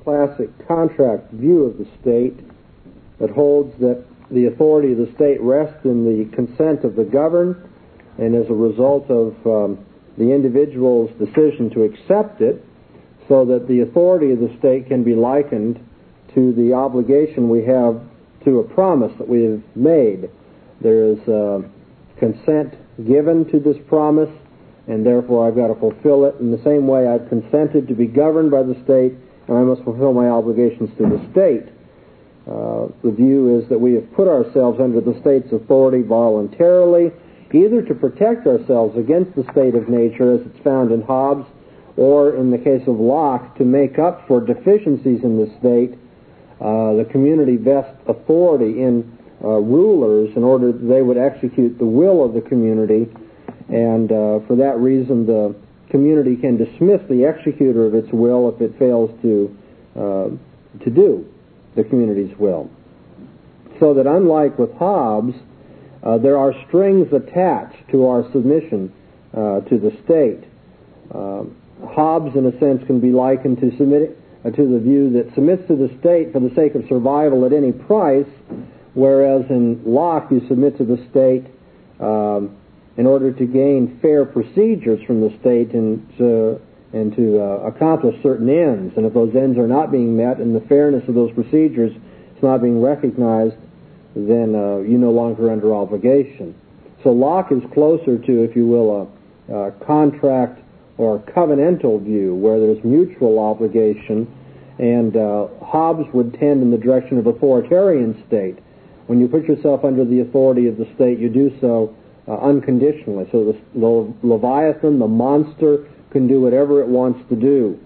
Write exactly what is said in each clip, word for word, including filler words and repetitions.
classic contract view of the state that holds that the authority of the state rests in the consent of the governed, and as a result of um, the individual's decision to accept it, so that the authority of the state can be likened to the obligation we have to a promise that we have made. There is uh, consent given to this promise, and therefore I've got to fulfill it. In the same way, I've consented to be governed by the state, and I must fulfill my obligations to the state. Uh, the view is that we have put ourselves under the state's authority voluntarily, either to protect ourselves against the state of nature, as it's found in Hobbes, or in the case of Locke, to make up for deficiencies in the state. Uh, the community vests authority in uh, rulers in order that they would execute the will of the community, and uh, for that reason the community can dismiss the executor of its will if it fails to uh, to do the community's will. So that unlike with Hobbes, uh, there are strings attached to our submission uh, to the state. Uh, Hobbes, in a sense, can be likened to submit, uh, to the view that submits to the state for the sake of survival at any price, whereas in Locke you submit to the state um, in order to gain fair procedures from the state and to, and to uh, accomplish certain ends. And if those ends are not being met and the fairness of those procedures is not being recognized, then uh, you're no longer under obligation. So Locke is closer to, if you will, a, a contract or a covenantal view where there's mutual obligation, and uh, Hobbes would tend in the direction of authoritarian state. When you put yourself under the authority of the state, you do so uh, unconditionally. So the, the Leviathan, the monster, can do whatever it wants to do.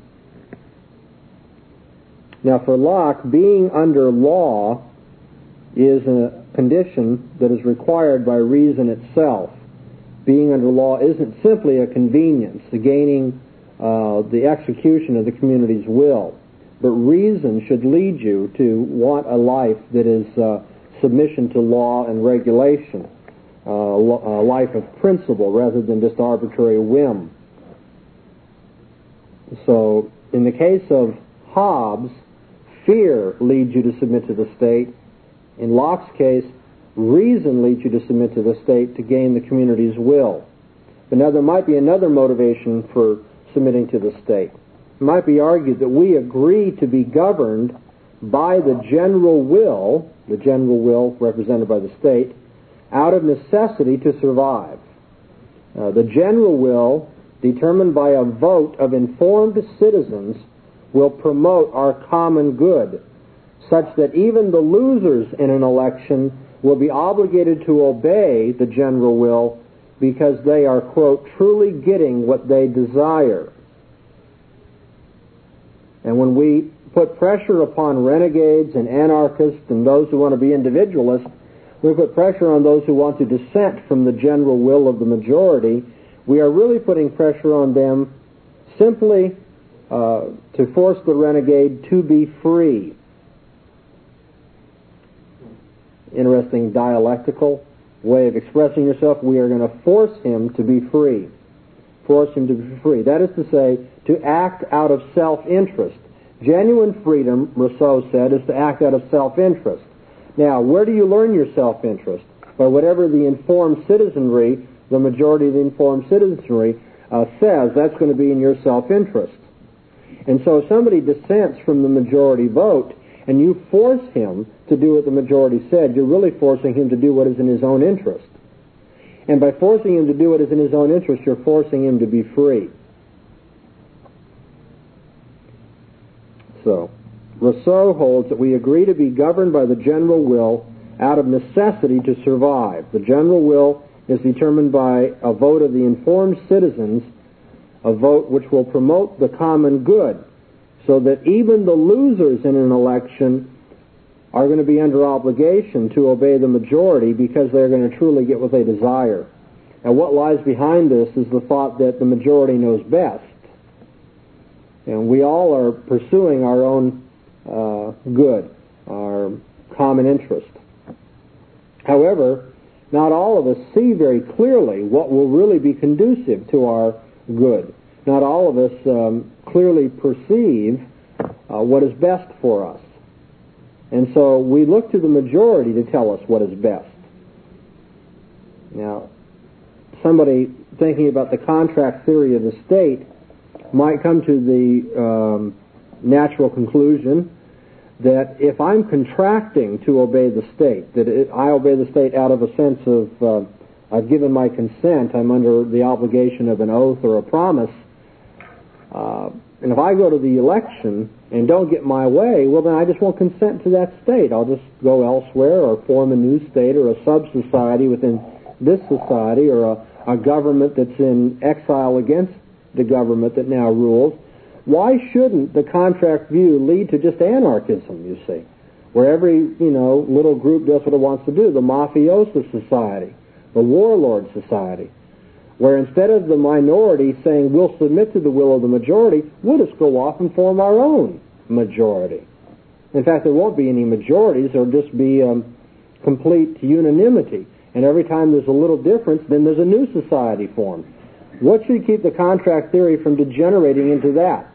Now for Locke, being under law is a condition that is required by reason itself. Being under law isn't simply a convenience, the gaining uh, the execution of the community's will, but reason should lead you to want a life that is uh, submission to law and regulation, uh, a life of principle rather than just arbitrary whim. So, in the case of Hobbes, fear leads you to submit to the state. In Locke's case, reason leads you to submit to the state to gain the community's will. But now there might be another motivation for submitting to the state. It might be argued that we agree to be governed by the general will, the general will represented by the state, out of necessity to survive. Uh, the general will, determined by a vote of informed citizens, will promote our common good, such that even the losers in an election will be obligated to obey the general will because they are, quote, truly getting what they desire. And when we put pressure upon renegades and anarchists and those who want to be individualists, we put pressure on those who want to dissent from the general will of the majority, we are really putting pressure on them simply uh, to force the renegade to be free. Interesting dialectical way of expressing yourself. We are going to force him to be free. Force him to be free. That is to say, to act out of self-interest. Genuine freedom, Rousseau said, is to act out of self-interest. Now, where do you learn your self-interest? By whatever the informed citizenry, the majority of the informed citizenry, uh, says, that's going to be in your self-interest. And so if somebody dissents from the majority vote, and you force him to do what the majority said, you're really forcing him to do what is in his own interest. And by forcing him to do what is in his own interest, you're forcing him to be free. So, Rousseau holds that we agree to be governed by the general will out of necessity to survive. The general will is determined by a vote of the informed citizens, a vote which will promote the common good, so that even the losers in an election are going to be under obligation to obey the majority because they're going to truly get what they desire. And what lies behind this is the thought that the majority knows best. And we all are pursuing our own uh, good, our common interest. However, not all of us see very clearly what will really be conducive to our good. Not all of us um, clearly perceive uh, what is best for us. And so we look to the majority to tell us what is best. Now, somebody thinking about the contract theory of the state might come to the um, natural conclusion that if I'm contracting to obey the state, that it, I obey the state out of a sense of uh, I've given my consent, I'm under the obligation of an oath or a promise, uh, and if I go to the election and don't get my way, well then I just won't consent to that state. I'll just go elsewhere or form a new state or a sub-society within this society or a, a government that's in exile against the government that now rules. Why shouldn't the contract view lead to just anarchism, you see, where every, you know, little group does what it wants to do, the mafioso society, the warlord society, where instead of the minority saying we'll submit to the will of the majority, we'll just go off and form our own majority. In fact, there won't be any majorities, there'll just be um, complete unanimity. And every time there's a little difference, then there's a new society formed. What should keep the contract theory from degenerating into that?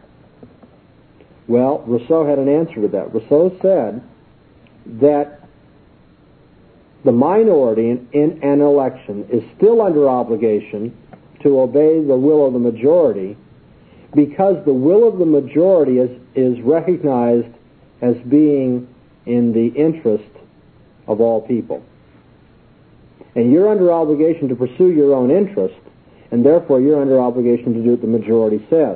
Well, Rousseau had an answer to that. Rousseau said that the minority in, in an election is still under obligation to obey the will of the majority because the will of the majority is, is recognized as being in the interest of all people. And you're under obligation to pursue your own interest, and therefore you're under obligation to do what the majority says.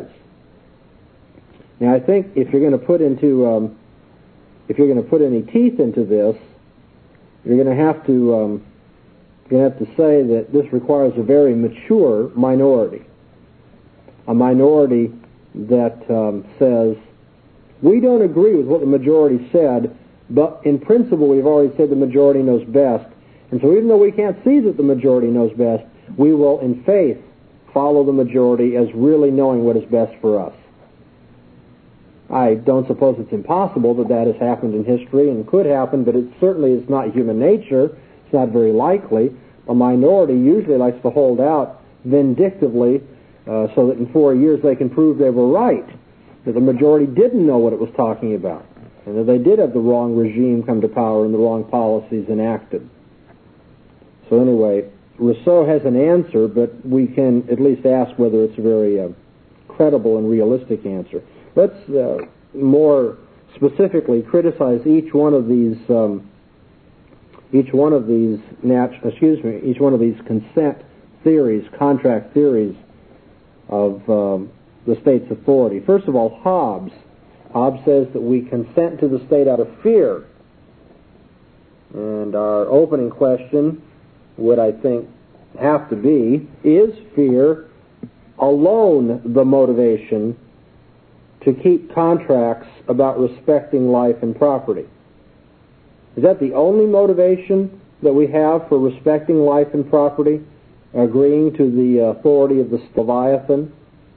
Now, I think if you're going to put into, um, if you're going to put any teeth into this, you're going to have to, um, you're going to have to say that this requires a very mature minority, a minority that um, says we don't agree with what the majority said, but in principle we've already said the majority knows best, and so even though we can't see that the majority knows best, we will, in faith, follow the majority as really knowing what is best for us. I don't suppose it's impossible that that has happened in history and could happen, but it certainly is not human nature. It's not very likely. A minority usually likes to hold out vindictively uh, so that in four years they can prove they were right, that the majority didn't know what it was talking about, and that they did have the wrong regime come to power and the wrong policies enacted. So anyway, Rousseau has an answer, but we can at least ask whether it's a very uh, credible and realistic answer. Let's uh, more specifically criticize each one of these, um, each one of these nat- excuse me, each one of these consent theories, contract theories of um, the state's authority. First of all, Hobbes. Hobbes says that we consent to the state out of fear. And our opening question would, I think, have to be, is fear alone the motivation to keep contracts about respecting life and property? Is that the only motivation that we have for respecting life and property, agreeing to the authority of the Leviathan?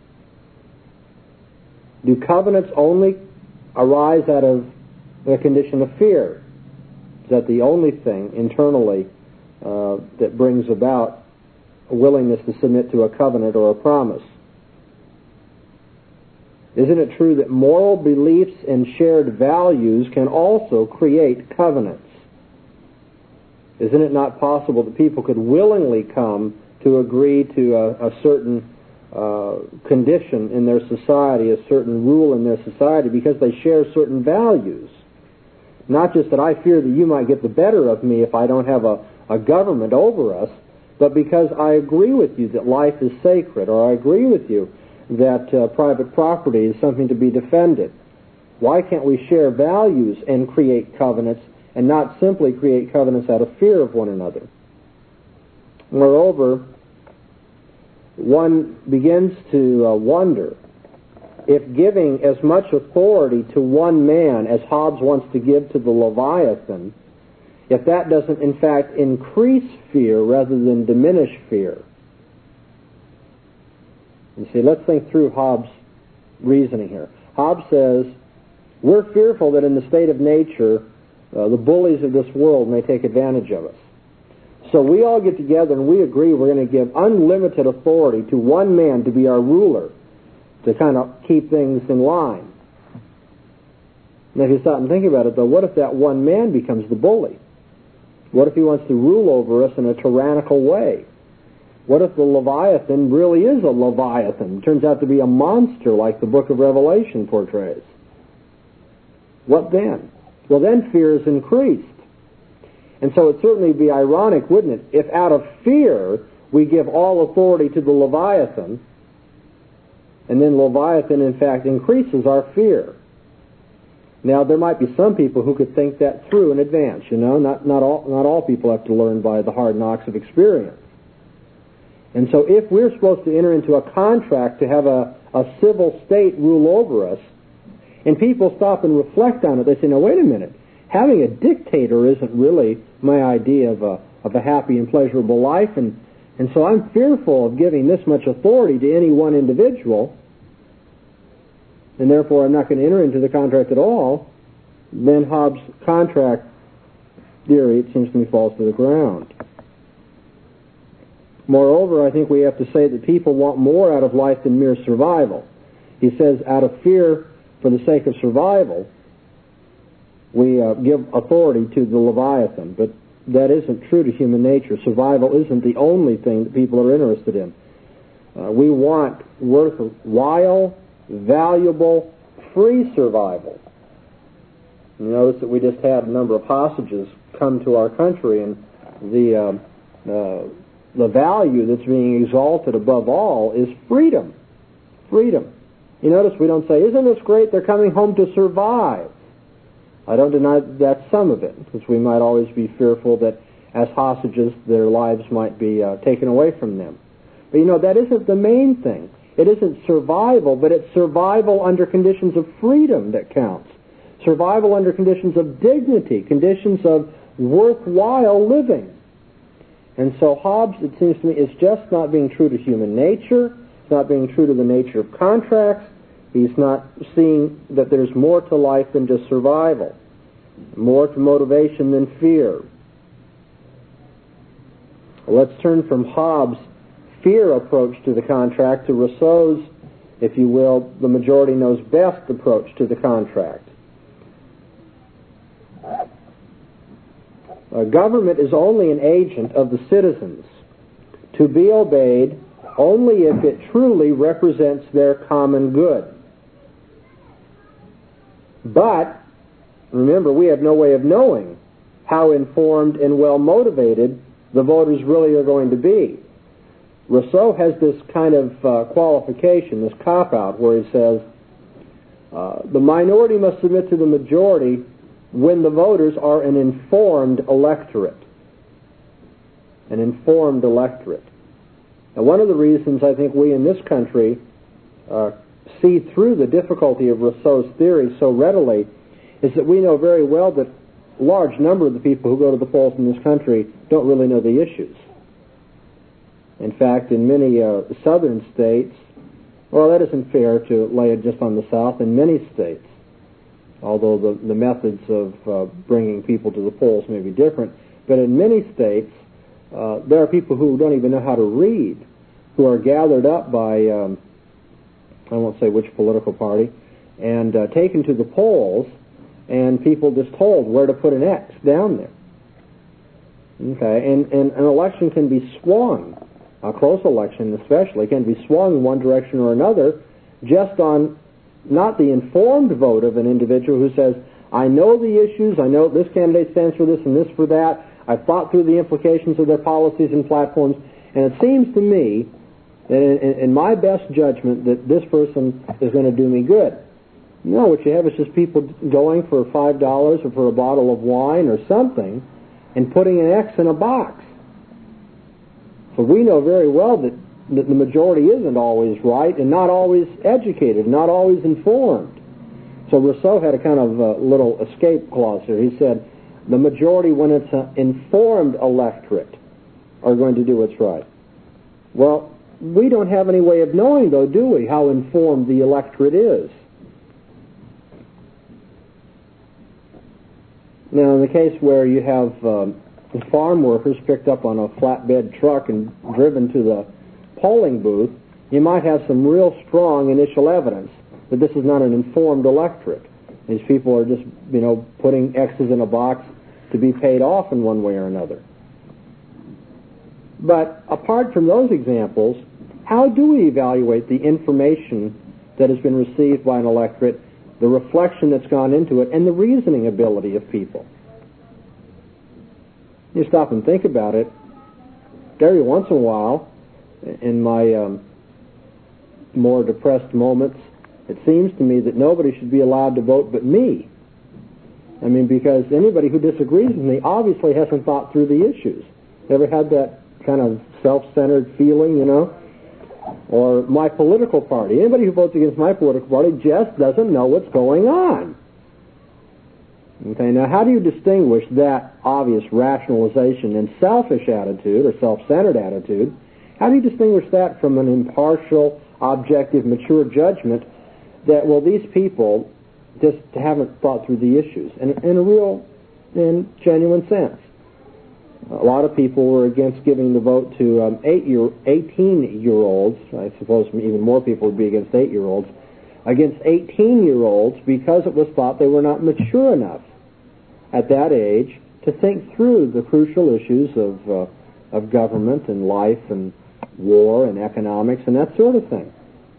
Do covenants only arise out of a condition of fear? Is that the only thing internally uh, that brings about a willingness to submit to a covenant or a promise? Isn't it true that moral beliefs and shared values can also create covenants? Isn't it not possible that people could willingly come to agree to a, a certain uh, condition in their society, a certain rule in their society, because they share certain values? Not just that I fear that you might get the better of me if I don't have a, a government over us, but because I agree with you that life is sacred, or I agree with you that uh, private property is something to be defended. Why can't we share values and create covenants and not simply create covenants out of fear of one another? Moreover, one begins to uh, wonder if giving as much authority to one man as Hobbes wants to give to the Leviathan, if that doesn't in fact increase fear rather than diminish fear. You see, let's think through Hobbes' reasoning here. Hobbes says, we're fearful that in the state of nature, uh, the bullies of this world may take advantage of us. So we all get together and we agree we're going to give unlimited authority to one man to be our ruler, to kind of keep things in line. Now, if you stop and think about it, though, what if that one man becomes the bully? What if he wants to rule over us in a tyrannical way? What if the Leviathan really is a Leviathan? It turns out to be a monster like the book of Revelation portrays. What then? Well, then fear is increased. And so it'd certainly be ironic, wouldn't it, if out of fear we give all authority to the Leviathan, and then Leviathan, in fact, increases our fear. Now, there might be some people who could think that through in advance, you know. Not, not, all, not all people have to learn by the hard knocks of experience. And so if we're supposed to enter into a contract to have a, a civil state rule over us, and people stop and reflect on it, they say, now, wait a minute. Having a dictator isn't really my idea of a, of a happy and pleasurable life, and, and so I'm fearful of giving this much authority to any one individual, and therefore I'm not going to enter into the contract at all. Then Hobbes' contract theory, it seems to me, falls to the ground. Moreover, I think we have to say that people want more out of life than mere survival. He says, out of fear for the sake of survival, we uh, give authority to the Leviathan, but that isn't true to human nature. Survival isn't the only thing that people are interested in. Uh, we want worthwhile, valuable, free survival. You notice that we just had a number of hostages come to our country, and the uh, uh, the value that's being exalted above all is freedom. Freedom. You notice we don't say, isn't this great, they're coming home to survive. I don't deny that that's some of it, because we might always be fearful that as hostages their lives might be uh, taken away from them. But you know, that isn't the main thing. It isn't survival, but it's survival under conditions of freedom that counts. Survival under conditions of dignity, conditions of worthwhile living. And so Hobbes, it seems to me, is just not being true to human nature. It's not being true to the nature of contracts. He's not seeing that there's more to life than just survival, more to motivation than fear. Let's turn from Hobbes' fear approach to the contract to Rousseau's, if you will, the majority knows best approach to the contract. A government is only an agent of the citizens, to be obeyed only if it truly represents their common good. But, remember, we have no way of knowing how informed and well motivated the voters really are going to be. Rousseau has this kind of uh, qualification, this cop-out, where he says, uh, the minority must submit to the majority when the voters are an informed electorate. An informed electorate. Now, one of the reasons I think we in this country uh, see through the difficulty of Rousseau's theory so readily is that we know very well that a large number of the people who go to the polls in this country don't really know the issues. In fact, in many uh, southern states, well, that isn't fair to lay it just on the South. In many states, although the, the methods of uh, bringing people to the polls may be different, but in many states, uh, there are people who don't even know how to read, who are gathered up by, um, I won't say which political party, and uh, taken to the polls, and people just told where to put an X down there. Okay, and, and an election can be swung, a close election especially, can be swung in one direction or another just on not the informed vote of an individual who says, I know the issues, I know this candidate stands for this and this for that, I've thought through the implications of their policies and platforms, and it seems to me that in, in my best judgment that this person is going to do me good. No, what you have is just people going for five dollars or for a bottle of wine or something and putting an X in a box. So we know very well that, that the majority isn't always right and not always educated, not always informed. So Rousseau had a kind of uh, little escape clause here. He said, the majority, when it's an informed electorate, are going to do what's right. Well, we don't have any way of knowing, though, do we, how informed the electorate is? Now, in the case where you have um, farm workers picked up on a flatbed truck and driven to the polling booth, you might have some real strong initial evidence that this is not an informed electorate. These people are just, you know, putting X's in a box to be paid off in one way or another. But apart from those examples, how do we evaluate the information that has been received by an electorate, the reflection that's gone into it, and the reasoning ability of people? You stop and think about it. Every once in a while, in my um, more depressed moments, it seems to me that nobody should be allowed to vote but me. I mean, because anybody who disagrees with me obviously hasn't thought through the issues. Ever had that kind of self-centered feeling, you know? Or my political party. Anybody who votes against my political party just doesn't know what's going on. Okay, now how do you distinguish that obvious rationalization and selfish attitude or self-centered attitude? How do you distinguish that from an impartial, objective, mature judgment that, well, these people just haven't thought through the issues in, in a real and genuine sense? A lot of people were against giving the vote to um, eight-year, eighteen-year-olds. I suppose even more people would be against eight-year-olds. Against eighteen-year-olds because it was thought they were not mature enough at that age to think through the crucial issues of uh, of government and life and war and economics and that sort of thing.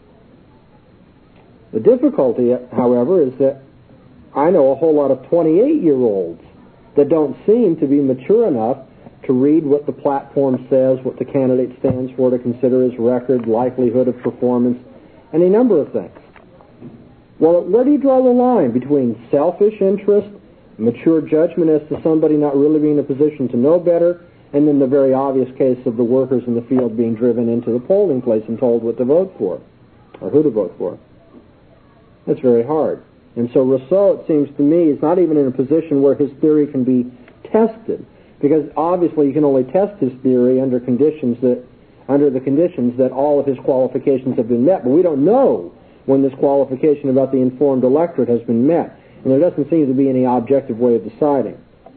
The difficulty, however, is that I know a whole lot of twenty-eight-year-olds that don't seem to be mature enough to read what the platform says, what the candidate stands for, to consider his record, likelihood of performance, any number of things. Well, where do you draw the line between selfish interest, mature judgment as to somebody not really being in a position to know better, and then the very obvious case of the workers in the field being driven into the polling place and told what to vote for, or who to vote for? That's very hard. And so Rousseau, it seems to me, is not even in a position where his theory can be tested, because obviously you can only test his theory under conditions that, under the conditions that all of his qualifications have been met. But we don't know when this qualification about the informed electorate has been met, and there doesn't seem to be any objective way of deciding.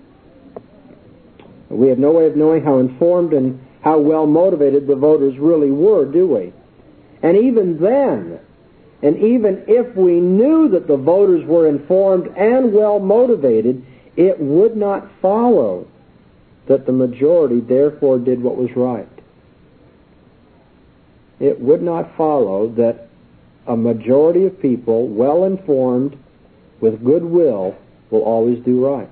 We have no way of knowing how informed and how well motivated the voters really were, do we? And even then, and even if we knew that the voters were informed and well motivated, it would not follow that the majority therefore did what was right. It would not follow that a majority of people, well informed, with goodwill, will always do right.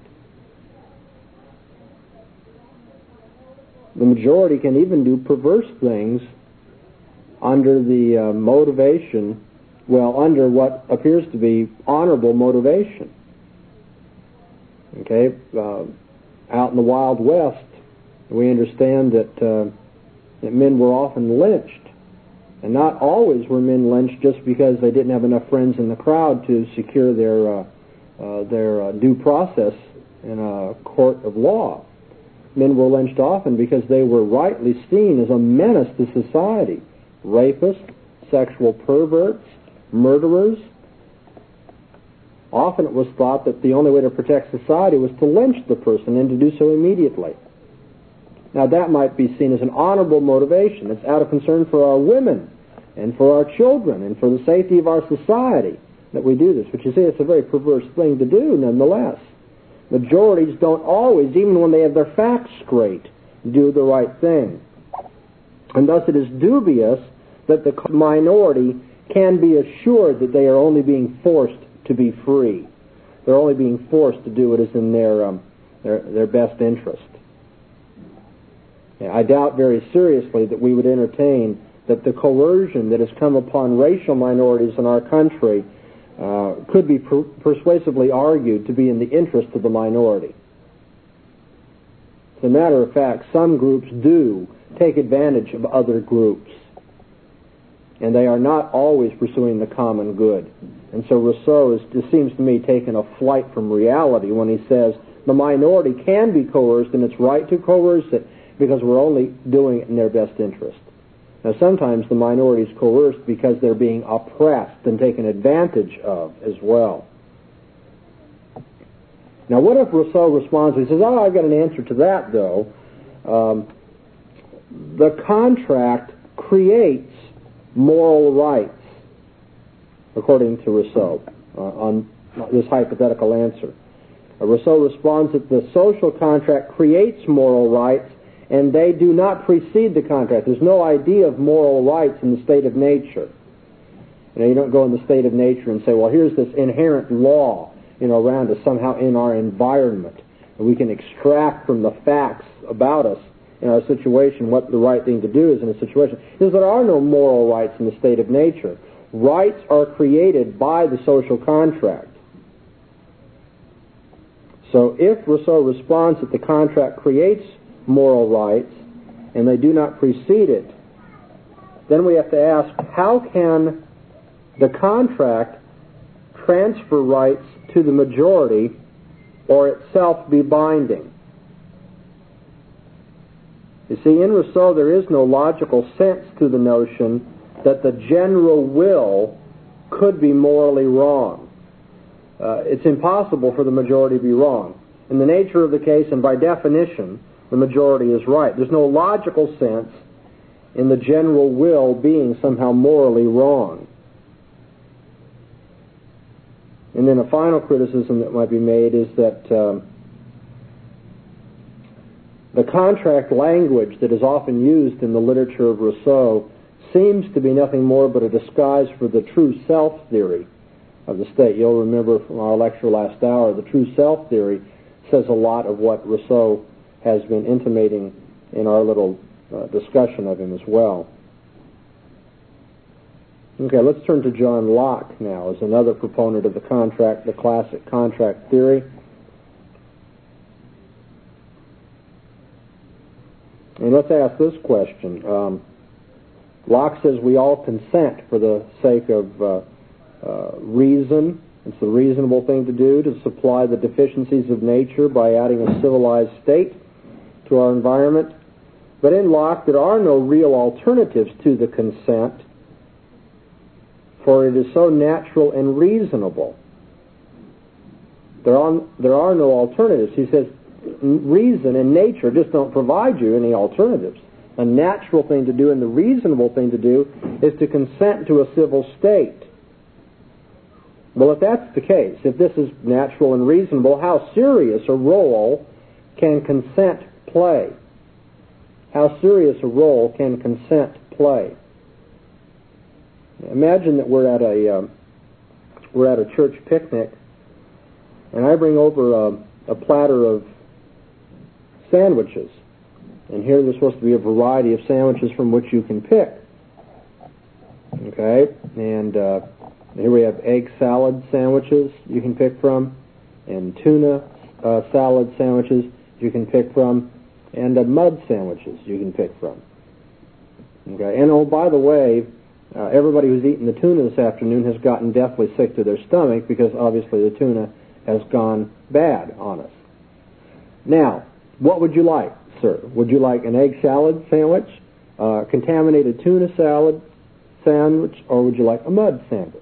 The majority can even do perverse things under the uh, motivation, well, under what appears to be honorable motivation. Okay, uh, out in the Wild West, we understand that, uh, that men were often lynched. And not always were men lynched just because they didn't have enough friends in the crowd to secure their, uh, uh, their uh, due process in a court of law. Men were lynched often because they were rightly seen as a menace to society. Rapists, sexual perverts, murderers. Often it was thought that the only way to protect society was to lynch the person and to do so immediately. Now that might be seen as an honorable motivation. It's out of concern for our women and for our children and for the safety of our society that we do this. But you see, it's a very perverse thing to do nonetheless. Majorities don't always, even when they have their facts straight, do the right thing. And thus it is dubious that the minority can be assured that they are only being forced to be free. They're only being forced to do what is in their um, their, their best interest. I doubt very seriously that we would entertain that the coercion that has come upon racial minorities in our country uh, could be per- persuasively argued to be in the interest of the minority. As a matter of fact, some groups do take advantage of other groups, and they are not always pursuing the common good. And so Rousseau is, it seems to me, taking a flight from reality when he says the minority can be coerced, and it's right to coerce it, because we're only doing it in their best interest. Now, sometimes the minority is coerced because they're being oppressed and taken advantage of as well. Now, what if Rousseau responds? He says, oh, I've got an answer to that, though. Um, the contract creates moral rights, according to Rousseau, uh, on this hypothetical answer. Rousseau responds that the social contract creates moral rights, and they do not precede the contract. There's no idea of moral rights in the state of nature. You know, you don't go in the state of nature and say, well, here's this inherent law, you know, around us, somehow in our environment, and we can extract from the facts about us in our situation what the right thing to do is in a situation. Because there are no moral rights in the state of nature. Rights are created by the social contract. So if Rousseau responds that the contract creates moral rights and they do not precede it, then we have to ask, how can the contract transfer rights to the majority or itself be binding? You see, in Rousseau there is no logical sense to the notion that the general will could be morally wrong. Uh, it's impossible for the majority to be wrong. In the nature of the case, and by definition, the majority is right. There's no logical sense in the general will being somehow morally wrong. And then a final criticism that might be made is that um, the contract language that is often used in the literature of Rousseau seems to be nothing more but a disguise for the true self theory of the state. You'll remember from our lecture last hour, the true self theory says a lot of what Rousseau has been intimating in our little uh, discussion of him as well. Okay, let's turn to John Locke now as another proponent of the contract, the classic contract theory. And let's ask this question. Um, Locke says we all consent for the sake of uh, uh, reason. It's the reasonable thing to do to supply the deficiencies of nature by adding a civilized state to our environment. But in Locke, there are no real alternatives to the consent, for it is so natural and reasonable. There are, there are no alternatives. He says reason and nature just don't provide you any alternatives. A natural thing to do and the reasonable thing to do is to consent to a civil state. Well, if that's the case, if this is natural and reasonable, how serious a role can consent play? How serious a role can consent play? Imagine that we're at a um, we're at a church picnic, and I bring over a, a platter of sandwiches, and here there's supposed to be a variety of sandwiches from which you can pick. Okay, and uh, here we have egg salad sandwiches you can pick from, and tuna uh, salad sandwiches you can pick from, and uh, mud sandwiches you can pick from. Okay, and oh, by the way, uh, everybody who's eaten the tuna this afternoon has gotten deathly sick to their stomach because obviously the tuna has gone bad on us. Now, what would you like, sir? Would you like an egg salad sandwich, uh, contaminated tuna salad sandwich, or would you like a mud sandwich?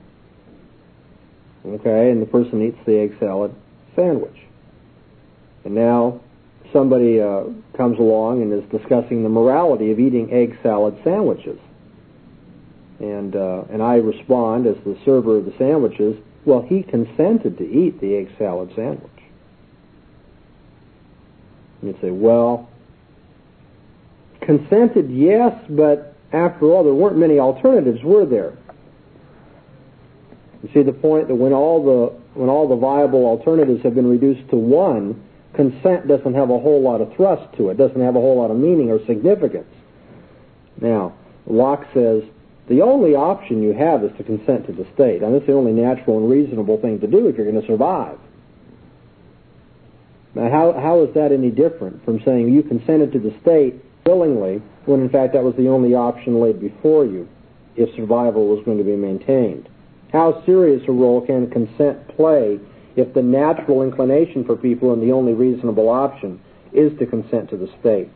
Okay, and the person eats the egg salad sandwich. And now somebody uh, comes along and is discussing the morality of eating egg salad sandwiches. And uh, and I respond as the server of the sandwiches, well, he consented to eat the egg salad sandwich. And you'd say, well, consented, yes, but after all, there weren't many alternatives, were there? You see the point that when all the when all the viable alternatives have been reduced to one, consent doesn't have a whole lot of thrust to it, doesn't have a whole lot of meaning or significance. Now, Locke says the only option you have is to consent to the state, and that's the only natural and reasonable thing to do if you're going to survive. Now, how how is that any different from saying you consented to the state willingly, when in fact that was the only option laid before you if survival was going to be maintained? How serious a role can consent play if the natural inclination for people and the only reasonable option is to consent to the state?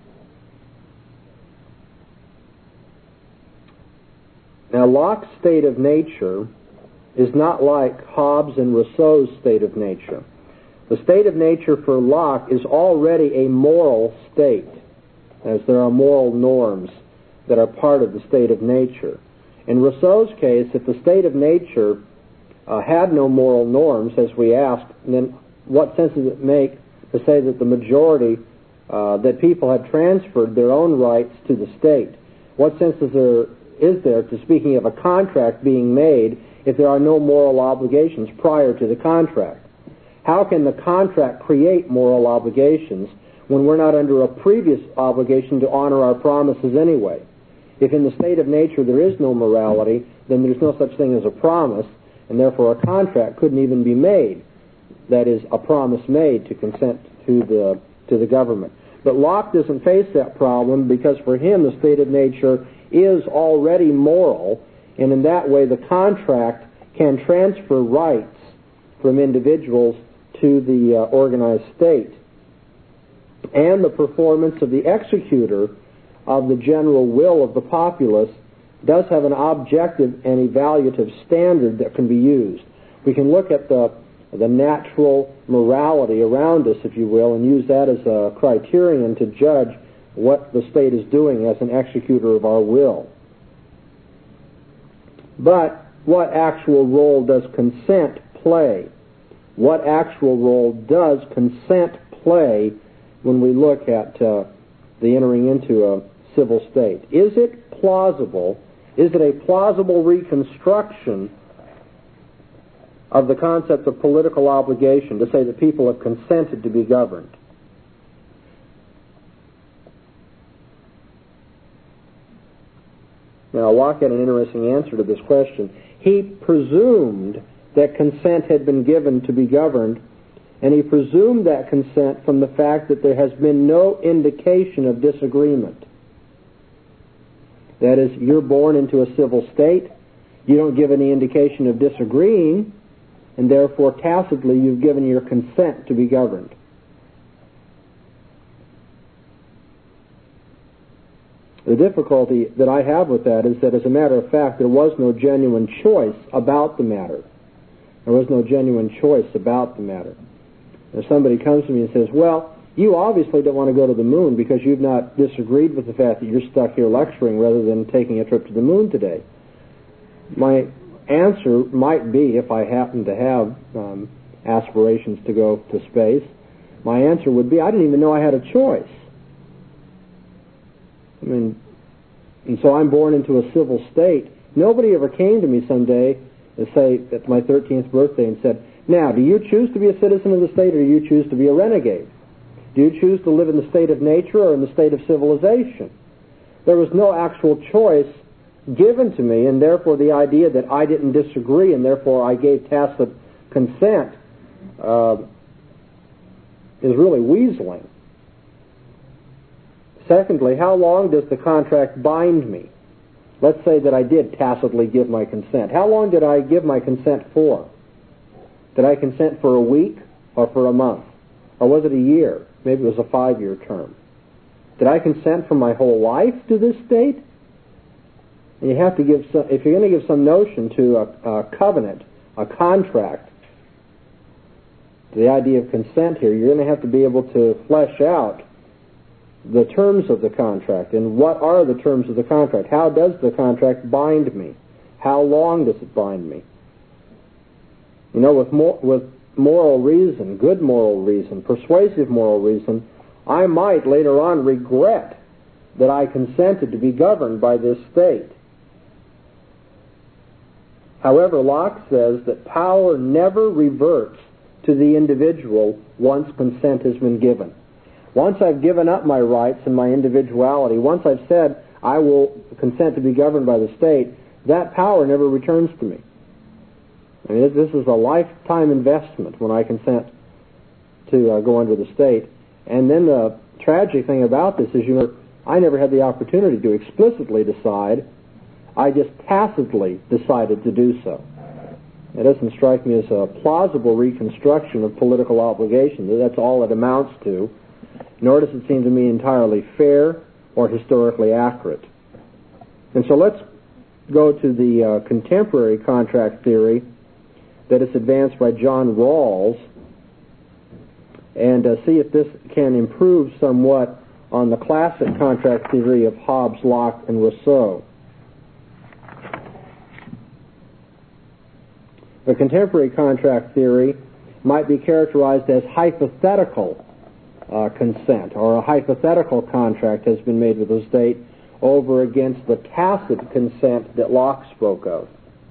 Now, Locke's state of nature is not like Hobbes and Rousseau's state of nature. The state of nature for Locke is already a moral state, as there are moral norms that are part of the state of nature. In Rousseau's case, if the state of nature uh, had no moral norms, as we asked, then what sense does it make to say that the majority, uh, that people had transferred their own rights to the state? What sense is there, is there to speaking of a contract being made if there are no moral obligations prior to the contract? How can the contract create moral obligations when we're not under a previous obligation to honor our promises anyway? If in the state of nature there is no morality, then there's no such thing as a promise, and therefore a contract couldn't even be made. That is, a promise made to consent to the to the government. But Locke doesn't face that problem because for him the state of nature is already moral, and in that way the contract can transfer rights from individuals to the uh, organized state. And the performance of the executor of the general will of the populace does have an objective and evaluative standard that can be used. We can look at the the natural morality around us, if you will, and use that as a criterion to judge what the state is doing as an executor of our will. But what actual role does consent play? What actual role does consent play when we look at uh, the entering into a civil state? Is it plausible? Is it a plausible reconstruction of the concept of political obligation to say that people have consented to be governed? Now, Locke had an interesting answer to this question. He presumed that consent had been given to be governed, and he presumed that consent from the fact that there has been no indication of disagreement. That is, you're born into a civil state, you don't give any indication of disagreeing, and therefore tacitly you've given your consent to be governed. The difficulty that I have with that is that, as a matter of fact, there was no genuine choice about the matter. There was no genuine choice about the matter. If somebody comes to me and says, well, you obviously don't want to go to the moon because you've not disagreed with the fact that you're stuck here lecturing rather than taking a trip to the moon today. My answer might be, if I happen to have um, aspirations to go to space, my answer would be, I didn't even know I had a choice. I mean, and so I'm born into a civil state. Nobody ever came to me someday and say at my thirteenth birthday and said, now, do you choose to be a citizen of the state or do you choose to be a renegade? Do you choose to live in the state of nature or in the state of civilization? There was no actual choice given to me, and therefore the idea that I didn't disagree and therefore I gave tacit consent uh, is really weaseling. Secondly, how long does the contract bind me? Let's say that I did tacitly give my consent. How long did I give my consent for? Did I consent for a week or for a month? Or was it a year? Maybe it was a five-year term. Did I consent for my whole life to this state? And you have to give some, if you're going to give some notion to a, a covenant, a contract, the idea of consent here, you're going to have to be able to flesh out the terms of the contract. And what are the terms of the contract? How does the contract bind me? How long does it bind me? You know, with more, with moral reason, good moral reason, persuasive moral reason, I might later on regret that I consented to be governed by this state. However, Locke says that power never reverts to the individual once consent has been given. Once I've given up my rights and my individuality, once I've said I will consent to be governed by the state, that power never returns to me. I mean, this is a lifetime investment when I consent to uh, go under the state. And then the tragic thing about this is, you know, I never had the opportunity to explicitly decide. I just tacitly decided to do so. It doesn't strike me as a plausible reconstruction of political obligation. That's all it amounts to. Nor does it seem to me entirely fair or historically accurate. And so let's go to the uh, contemporary contract theory that is advanced by John Rawls and uh, see if this can improve somewhat on the classic contract theory of Hobbes, Locke, and Rousseau. The contemporary contract theory might be characterized as hypothetical uh, consent, or a hypothetical contract has been made with the state over against the tacit consent that Locke spoke of.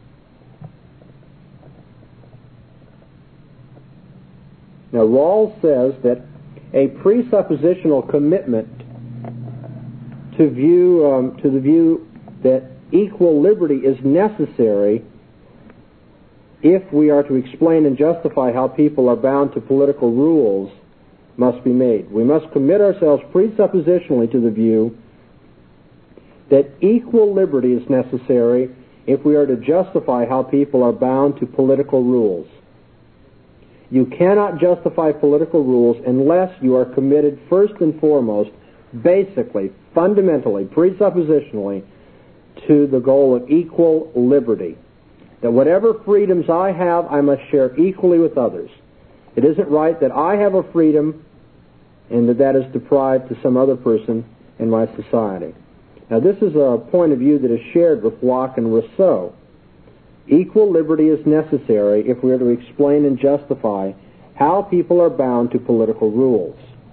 Now, Rawls says that a presuppositional commitment to view um, to the view that equal liberty is necessary if we are to explain and justify how people are bound to political rules must be made. We must commit ourselves presuppositionally to the view that equal liberty is necessary if we are to justify how people are bound to political rules. You cannot justify political rules unless you are committed first and foremost, basically, fundamentally, presuppositionally, to the goal of equal liberty. That whatever freedoms I have, I must share equally with others. It isn't right that I have a freedom and that that is deprived to some other person in my society. Now, this is a point of view that is shared with Locke and Rousseau. Equal liberty is necessary if we are to explain and justify how people are bound to political rules.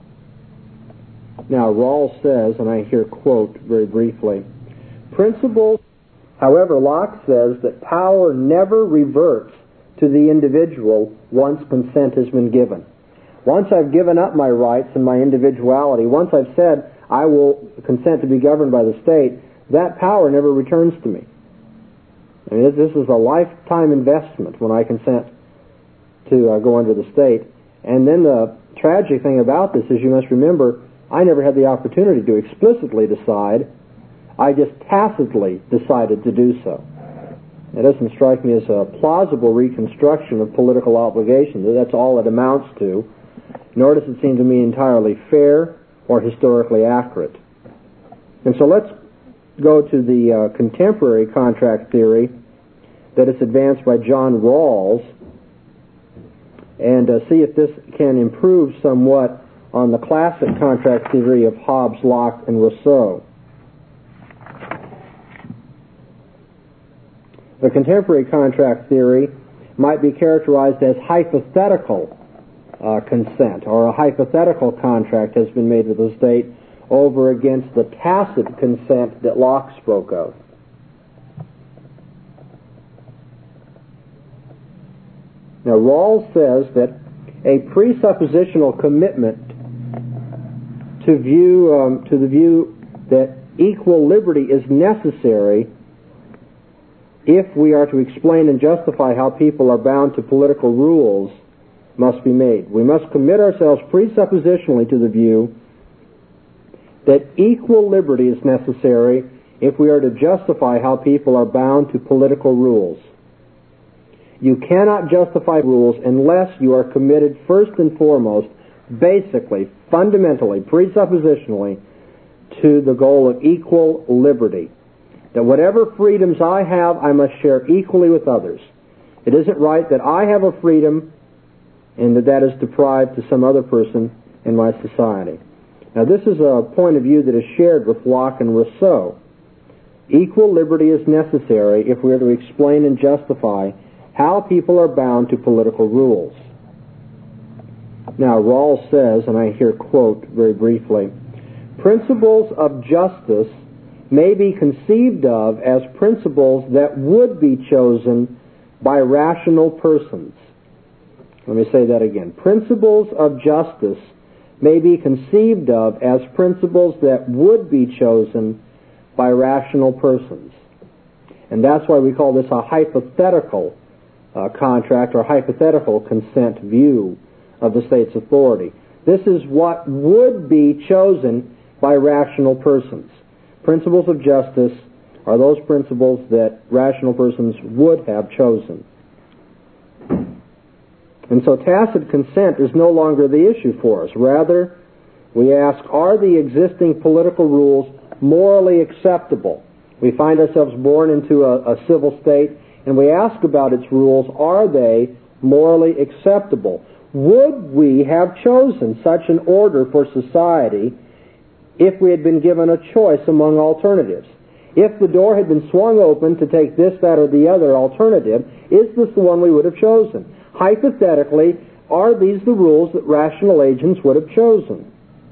Now, Rawls says, and I here quote very briefly, principles, however, Locke says that power never reverts to the individual once consent has been given. Once I've given up my rights and my individuality, once I've said I will consent to be governed by the state, that power never returns to me. I mean, this is a lifetime investment when I consent to uh, go under the state. And then the tragic thing about this is you must remember, I never had the opportunity to explicitly decide. I just tacitly decided to do so. It doesn't strike me as a plausible reconstruction of political obligation. That's all it amounts to. Nor does it seem to me entirely fair or historically accurate. And so let's go to the uh, contemporary contract theory that is advanced by John Rawls and uh, see if this can improve somewhat on the classic contract theory of Hobbes, Locke, and Rousseau. The contemporary contract theory might be characterized as hypothetical uh, consent, or a hypothetical contract has been made with the state over against the tacit consent that Locke spoke of. Now, Rawls says that a presuppositional commitment to view um, to the view that equal liberty is necessary if we are to explain and justify how people are bound to political rules must be made. We must commit ourselves presuppositionally to the view that equal liberty is necessary if we are to justify how people are bound to political rules. You cannot justify rules unless you are committed first and foremost, basically, fundamentally, presuppositionally, to the goal of equal liberty. That whatever freedoms I have, I must share equally with others. It isn't right that I have a freedom and that that is deprived to some other person in my society. Now, this is a point of view that is shared with Locke and Rousseau. Equal liberty is necessary if we are to explain and justify how people are bound to political rules. Now, Rawls says, and I here quote very briefly, principles of justice may be conceived of as principles that would be chosen by rational persons. Let me say that again. Principles of justice may be conceived of as principles that would be chosen by rational persons. And that's why we call this a hypothetical uh, contract or hypothetical consent view of the state's authority. This is what would be chosen by rational persons. Principles of justice are those principles that rational persons would have chosen. And so tacit consent is no longer the issue for us. Rather, we ask, are the existing political rules morally acceptable? We find ourselves born into a, a civil state, and we ask about its rules, are they morally acceptable? Would we have chosen such an order for society if we had been given a choice among alternatives? If the door had been swung open to take this, that, or the other alternative, is this the one we would have chosen? Hypothetically, are these the rules that rational agents would have chosen?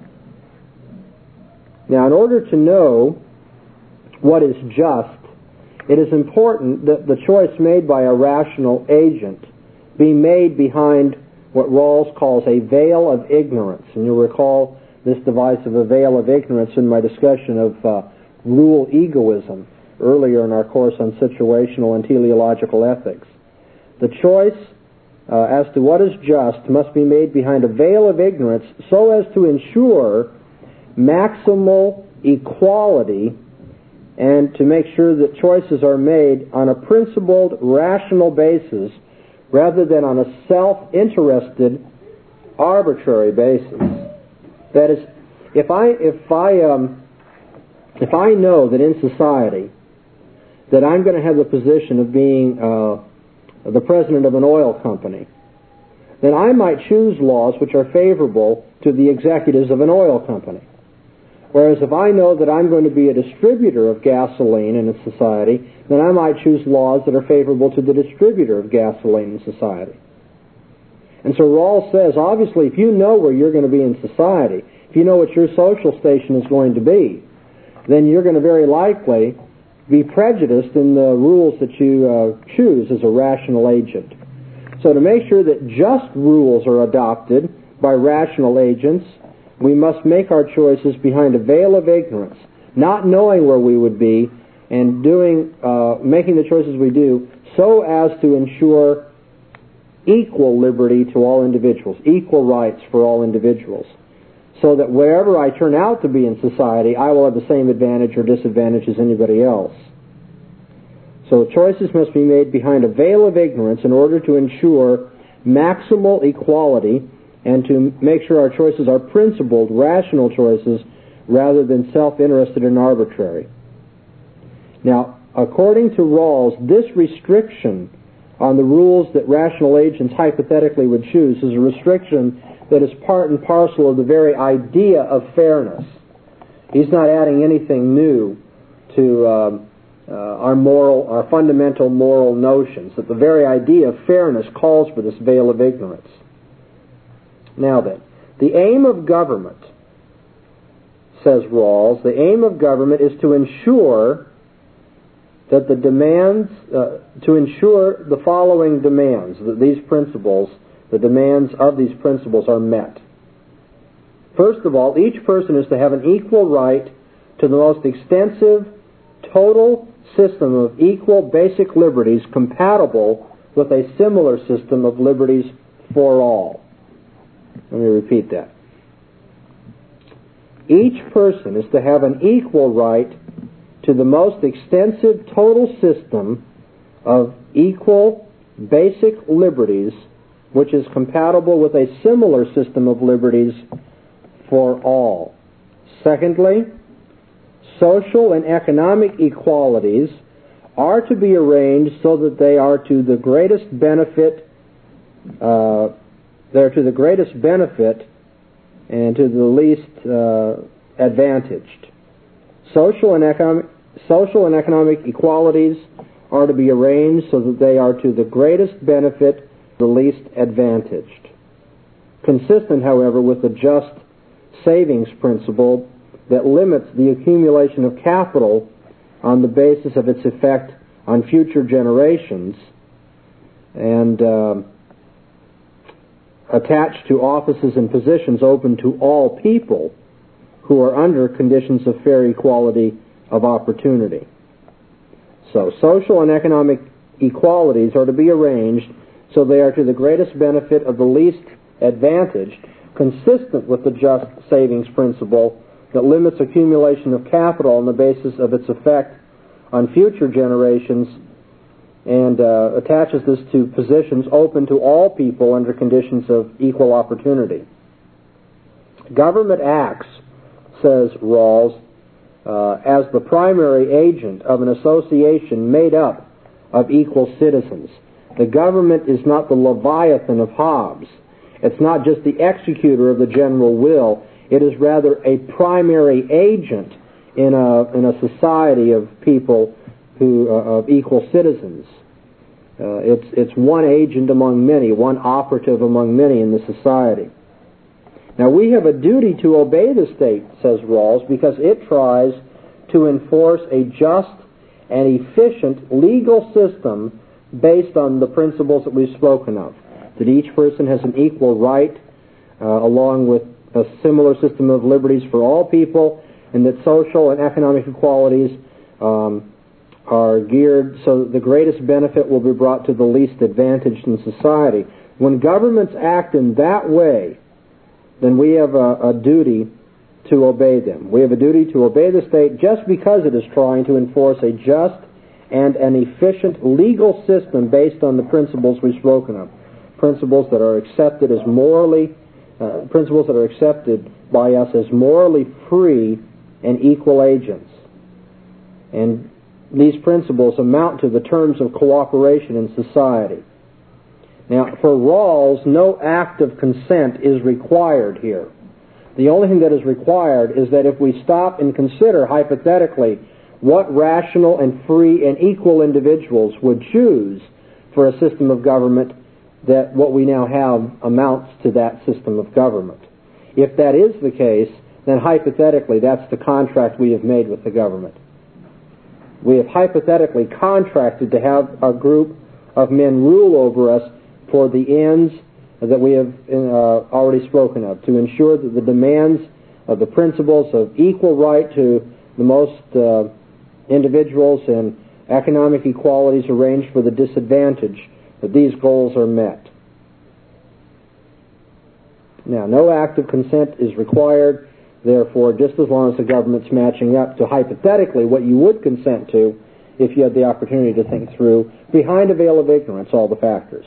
Now, in order to know what is just, it is important that the choice made by a rational agent be made behind what Rawls calls a veil of ignorance. And you'll recall this device of a veil of ignorance in my discussion of uh, rule egoism earlier in our course on situational and teleological ethics. The choice uh, as to what is just must be made behind a veil of ignorance so as to ensure maximal equality and to make sure that choices are made on a principled, rational basis rather than on a self-interested, arbitrary basis. That is, if I if I um, if I know that in society that I'm going to have the position of being uh, the president of an oil company, then I might choose laws which are favorable to the executives of an oil company. Whereas if I know that I'm going to be a distributor of gasoline in a society, then I might choose laws that are favorable to the distributor of gasoline in society. And so Rawls says, obviously, if you know where you're going to be in society, if you know what your social station is going to be, then you're going to very likely be prejudiced in the rules that you uh, choose as a rational agent. So to make sure that just rules are adopted by rational agents, we must make our choices behind a veil of ignorance, not knowing where we would be, and doing, uh, making the choices we do so as to ensure equal liberty to all individuals, equal rights for all individuals, so that wherever I turn out to be in society, I will have the same advantage or disadvantage as anybody else. So choices must be made behind a veil of ignorance in order to ensure maximal equality and to make sure our choices are principled, rational choices, rather than self-interested and arbitrary. Now, according to Rawls, this restriction on the rules that rational agents hypothetically would choose is a restriction that is part and parcel of the very idea of fairness. He's not adding anything new to um, uh, our moral, our fundamental moral notions, that the very idea of fairness calls for this veil of ignorance. Now then, the aim of government, says Rawls, the aim of government is to ensure that the demands, uh, to ensure the following demands, that these principles, the demands of these principles are met. First of all, each person is to have an equal right to the most extensive, total system of equal basic liberties compatible with a similar system of liberties for all. Let me repeat that. Each person is to have an equal right to the most extensive total system of equal basic liberties, which is compatible with a similar system of liberties for all. Secondly, social and economic equalities are to be arranged so that they are to the greatest benefit uh, they're to the greatest benefit and to the least uh, advantaged. Social and, economic, social and economic equalities are to be arranged so that they are to the greatest benefit, the least advantaged. Consistent, however, with the just savings principle that limits the accumulation of capital on the basis of its effect on future generations and uh, attached to offices and positions open to all people who are under conditions of fair equality of opportunity. So social and economic equalities are to be arranged so they are to the greatest benefit of the least advantaged, consistent with the just savings principle that limits accumulation of capital on the basis of its effect on future generations and uh, attaches this to positions open to all people under conditions of equal opportunity. Government acts, says Rawls, uh, as the primary agent of an association made up of equal citizens. The government is not the Leviathan of Hobbes. It's not just the executor of the general will. It is rather a primary agent in a in a society of people who uh, of equal citizens. Uh, it's it's one agent among many, one operative among many in the society. Now we have a duty to obey the state, says Rawls, because it tries to enforce a just and efficient legal system based on the principles that we've spoken of. That each person has an equal right, uh, along with a similar system of liberties for all people, and that social and economic equalities um, are geared so that the greatest benefit will be brought to the least advantaged in society. When governments act in that way, then we have a, a duty to obey them. We have a duty to obey the state just because it is trying to enforce a just and an efficient legal system based on the principles we've spoken of. Principles that are accepted as morally, uh, principles that are accepted by us as morally free and equal agents. And these principles amount to the terms of cooperation in society. Now, for Rawls, no act of consent is required here. The only thing that is required is that if we stop and consider hypothetically what rational and free and equal individuals would choose for a system of government, that what we now have amounts to that system of government. If that is the case, then hypothetically that's the contract we have made with the government. We have hypothetically contracted to have a group of men rule over us for the ends that we have uh, already spoken of, to ensure that the demands of the principles of equal right to the most uh, individuals and economic equalities arranged for the disadvantaged, that these goals are met. Now, no act of consent is required. Therefore, just as long as the government's matching up to hypothetically what you would consent to if you had the opportunity to think through, behind a veil of ignorance, all the factors.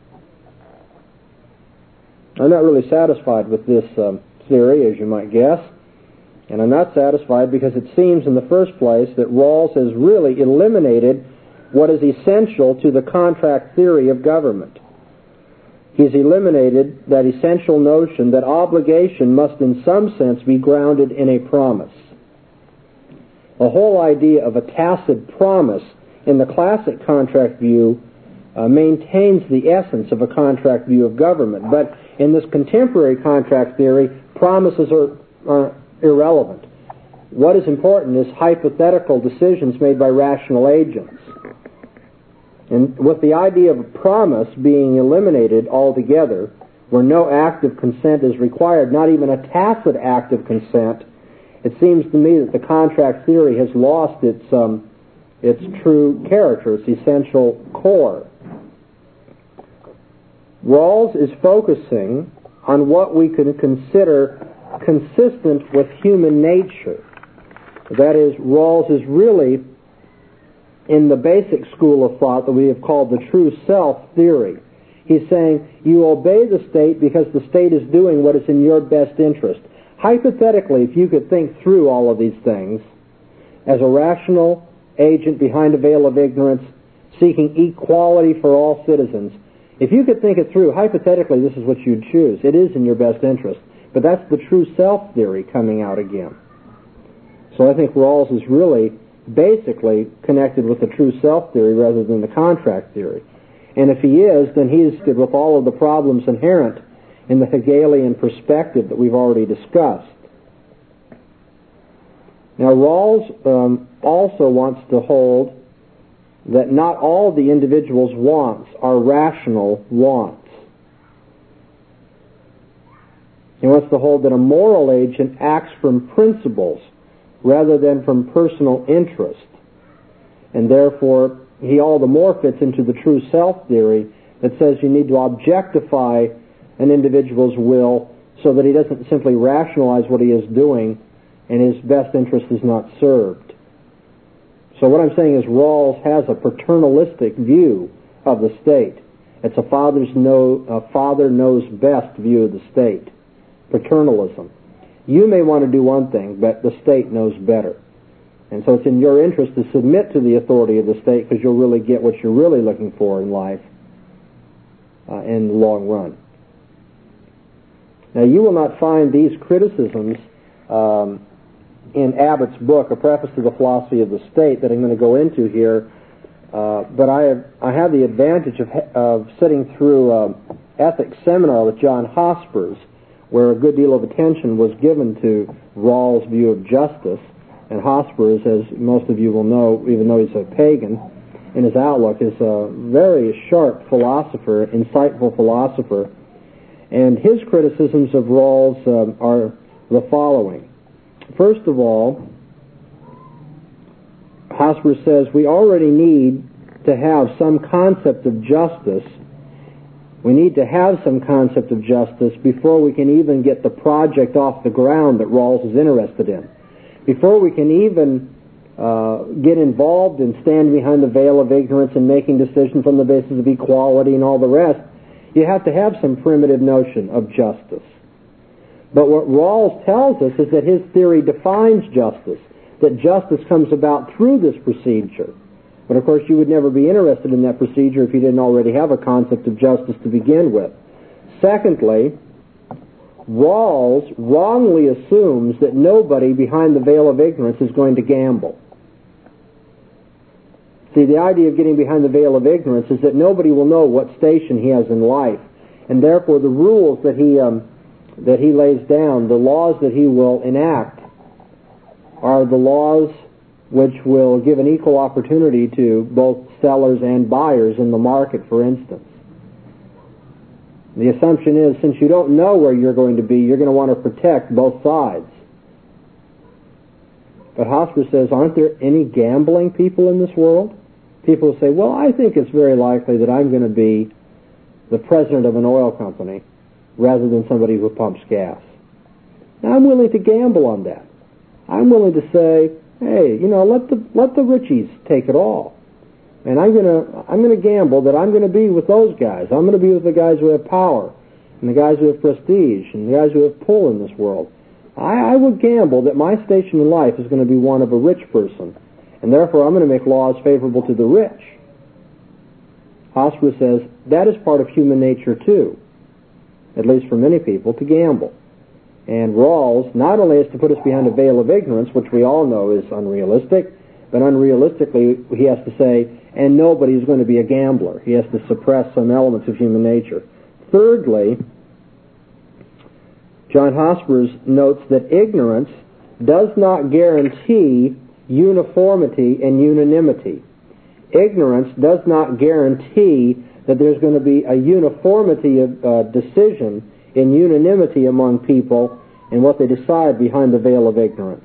I'm not really satisfied with this um, theory, as you might guess, and I'm not satisfied because it seems in the first place that Rawls has really eliminated what is essential to the contract theory of government. He's eliminated that essential notion that obligation must in some sense be grounded in a promise. The whole idea of a tacit promise in the classic contract view uh, maintains the essence of a contract view of government, but in this contemporary contract theory, promises are, are irrelevant. What is important is hypothetical decisions made by rational agents. And with the idea of a promise being eliminated altogether, where no act of consent is required, not even a tacit act of consent, it seems to me that the contract theory has lost its um, its true character, its essential core. Rawls is focusing on what we can consider consistent with human nature. That is, Rawls is really in the basic school of thought that we have called the true self theory. He's saying you obey the state because the state is doing what is in your best interest. Hypothetically, if you could think through all of these things as a rational agent behind a veil of ignorance, seeking equality for all citizens, if you could think it through, hypothetically, this is what you'd choose. It is in your best interest. But that's the true self theory coming out again. So I think Rawls is really basically connected with the true self theory rather than the contract theory. And if he is, then he is good with all of the problems inherent in the Hegelian perspective that we've already discussed. Now, Rawls um, also wants to hold that not all the individual's wants are rational wants. He wants to hold that a moral agent acts from principles rather than from personal interest. And therefore, he all the more fits into the true self theory that says you need to objectify an individual's will so that he doesn't simply rationalize what he is doing and his best interest is not served. So what I'm saying is Rawls has a paternalistic view of the state. It's a father's know, a father knows best view of the state. Paternalism. You may want to do one thing, but the state knows better. And so it's in your interest to submit to the authority of the state because you'll really get what you're really looking for in life uh, in the long run. Now, you will not find these criticisms um, in Abbott's book, A Preface to the Philosophy of the State, that I'm going to go into here. Uh, but I have, I have the advantage of, of sitting through an ethics seminar with John Hospers, where a good deal of attention was given to Rawls' view of justice. And Hospers, as most of you will know, even though he's a pagan, in his outlook, is a very sharp philosopher, insightful philosopher. And his criticisms of Rawls um, are the following. First of all, Hosper says we already need to have some concept of justice. We need to have some concept of justice before we can even get the project off the ground that Rawls is interested in. Before we can even uh, get involved in standing behind the veil of ignorance and making decisions on the basis of equality and all the rest, you have to have some primitive notion of justice. But what Rawls tells us is that his theory defines justice, that justice comes about through this procedure. But of course you would never be interested in that procedure if you didn't already have a concept of justice to begin with. Secondly, Rawls wrongly assumes that nobody behind the veil of ignorance is going to gamble. See, the idea of getting behind the veil of ignorance is that nobody will know what station he has in life, and therefore the rules that he um, that he lays down, the laws that he will enact, are the laws which will give an equal opportunity to both sellers and buyers in the market, for instance. The assumption is, since you don't know where you're going to be, you're going to want to protect both sides. But Hosper says, aren't there any gambling people in this world? People say, well, I think it's very likely that I'm going to be the president of an oil company rather than somebody who pumps gas. Now, I'm willing to gamble on that. I'm willing to say, hey, you know, let the let the richies take it all. And I'm gonna I'm gonna gamble that I'm gonna be with those guys. I'm gonna be with the guys who have power, and the guys who have prestige, and the guys who have pull in this world. I, I will gamble that my station in life is going to be one of a rich person, and therefore I'm going to make laws favorable to the rich. Hosper says that is part of human nature too, at least for many people, to gamble. And Rawls not only has to put us behind a veil of ignorance, which we all know is unrealistic, but unrealistically he has to say, and nobody is going to be a gambler. He has to suppress some elements of human nature. Thirdly, John Hospers notes that ignorance does not guarantee uniformity and unanimity. Ignorance does not guarantee that there's going to be a uniformity of uh, decision in unanimity among people in what they decide behind the veil of ignorance.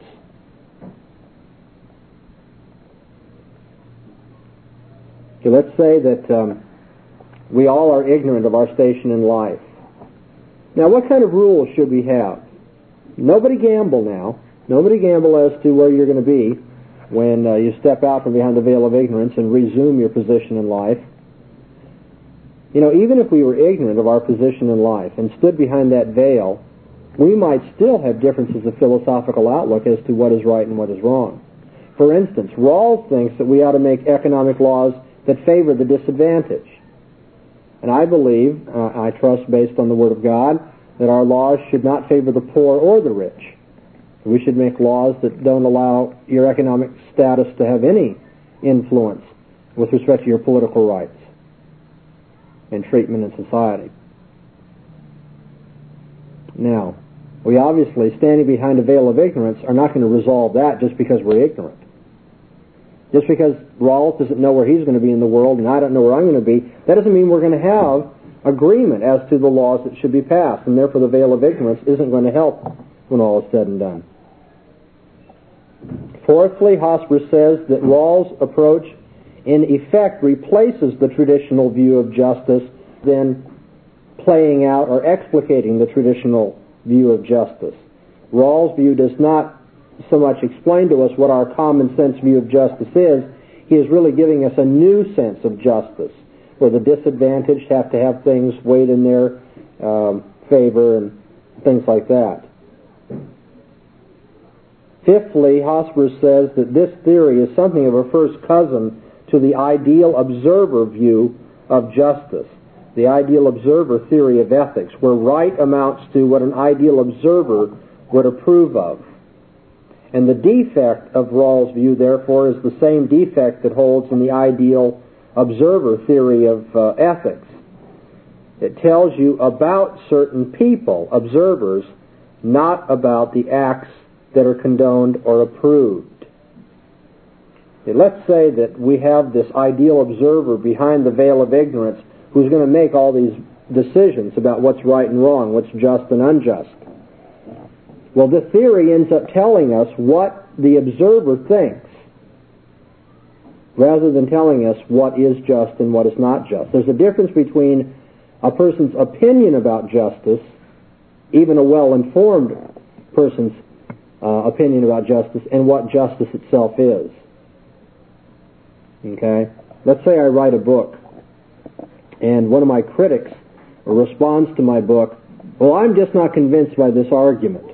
Okay, let's say that um, we all are ignorant of our station in life. Now, what kind of rules should we have? Nobody gamble now. Nobody gamble as to where you're going to be when uh, you step out from behind the veil of ignorance and resume your position in life. You know, even if we were ignorant of our position in life and stood behind that veil, we might still have differences of philosophical outlook as to what is right and what is wrong. For instance, Rawls thinks that we ought to make economic laws that favor the disadvantaged. And I believe, uh, I trust based on the Word of God, that our laws should not favor the poor or the rich. We should make laws that don't allow your economic status to have any influence with respect to your political rights and treatment in society. Now, we obviously, standing behind a veil of ignorance, are not going to resolve that just because we're ignorant. Just because Rawls doesn't know where he's going to be in the world and I don't know where I'm going to be, that doesn't mean we're going to have agreement as to the laws that should be passed, and therefore the veil of ignorance isn't going to help when all is said and done. Fourthly, Hosper says that Rawls' approach in effect replaces the traditional view of justice, then playing out or explicating the traditional view of justice. Rawls' view does not so much explain to us what our common sense view of justice is. He is really giving us a new sense of justice, where the disadvantaged have to have things weighed in their um, favor and things like that. Fifthly, Hosper says that this theory is something of a first cousin to the ideal observer view of justice, the ideal observer theory of ethics, where right amounts to what an ideal observer would approve of. And the defect of Rawls' view, therefore, is the same defect that holds in the ideal observer theory of uh, ethics. It tells you about certain people, observers, not about the acts that are condoned or approved. Okay, let's say that we have this ideal observer behind the veil of ignorance who's going to make all these decisions about what's right and wrong, what's just and unjust. Well, the theory ends up telling us what the observer thinks, rather than telling us what is just and what is not just. There's a difference between a person's opinion about justice, even a well-informed person's uh, opinion about justice, and what justice itself is. Okay? Let's say I write a book, and one of my critics responds to my book, well, I'm just not convinced by this argument.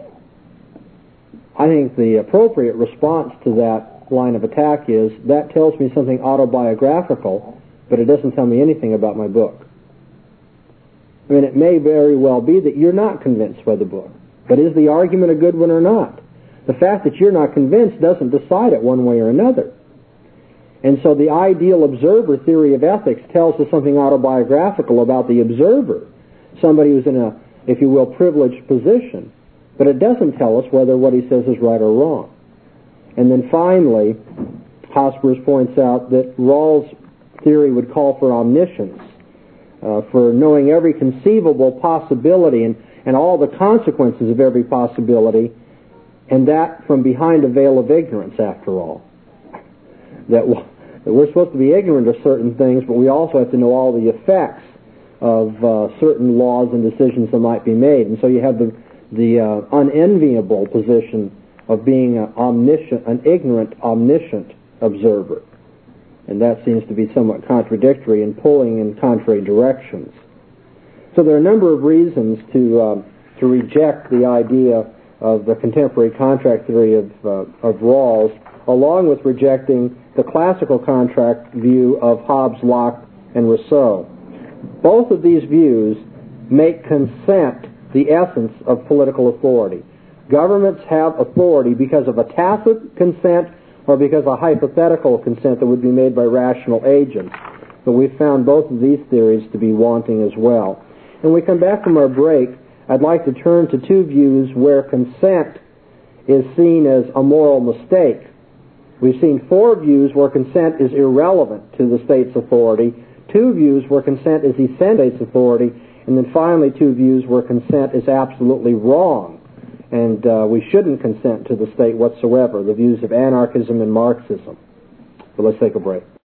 I think the appropriate response to that line of attack is, that tells me something autobiographical, but it doesn't tell me anything about my book. I mean, it may very well be that you're not convinced by the book, but is the argument a good one or not? The fact that you're not convinced doesn't decide it one way or another. And so the ideal observer theory of ethics tells us something autobiographical about the observer, somebody who's in a, if you will, privileged position. But it doesn't tell us whether what he says is right or wrong. And then finally, Hospers points out that Rawls' theory would call for omniscience, uh, for knowing every conceivable possibility and, and all the consequences of every possibility, and that from behind a veil of ignorance, after all. That, w- that we're supposed to be ignorant of certain things, but we also have to know all the effects of uh, certain laws and decisions that might be made. And so you have the the uh, unenviable position of being an omniscient, an ignorant, omniscient observer. And that seems to be somewhat contradictory and pulling in contrary directions. So there are a number of reasons to uh, to reject the idea of the contemporary contract theory of, uh, of Rawls, along with rejecting the classical contract view of Hobbes, Locke, and Rousseau. Both of these views make consent the essence of political authority. Governments have authority because of a tacit consent or because of hypothetical consent that would be made by rational agents. But we've found both of these theories to be wanting as well. When we come back from our break, I'd like to turn to two views where consent is seen as a moral mistake. We've seen four views where consent is irrelevant to the state's authority, two views where consent is essential to the state's authority, and then finally two views where consent is absolutely wrong, and uh, we shouldn't consent to the state whatsoever, the views of anarchism and Marxism. So let's take a break.